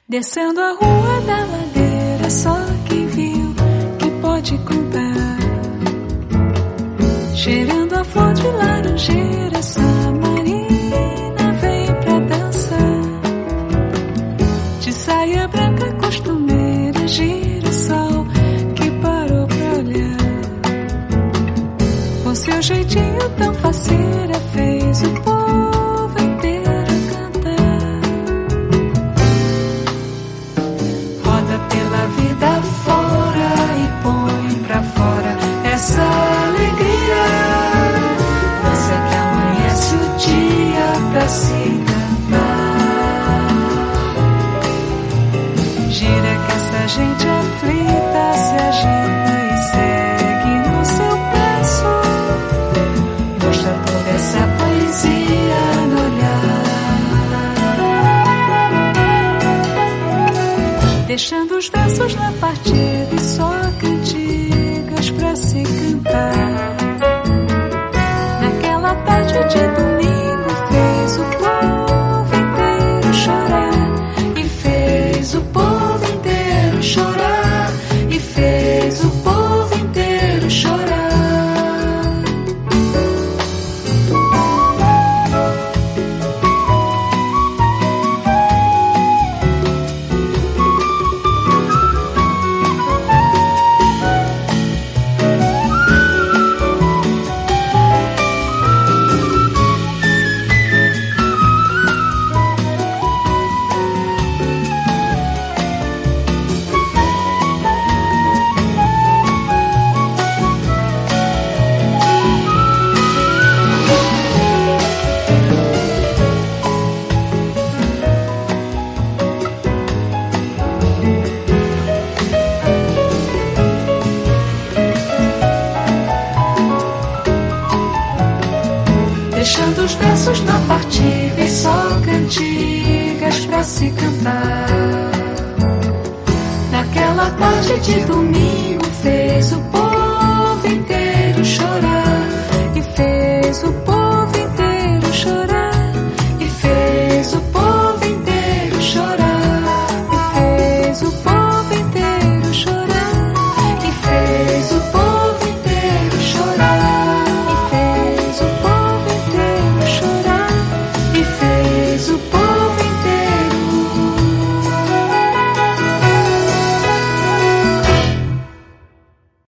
Descendo a rua da ladeira, só quem viu que pode contar. Cheirando a flor de laranjeira, Samarina vem pra dançar. De saia branca costumeira, girassol que parou pra olhar. Com seu jeitinho tão faceira, fez o povo inteiro cantar. Roda pela vida fora e põe pra fora essa alegria. Dança que amanhece o dia pra se cantar. Gira que essa gente aflita se agita e segue no seu passo. Mostra toda essa poesia no olhar. Deixando os versos na partida e só cantigas pra se cantar. Naquela tarde de domingo fez o povo inteiro chorar. E fez o povo inteiro chorar. E fez o povo inteiro chorar. Deixando os versos na partida e só cantigas pra se cantar. Naquela tarde de domingo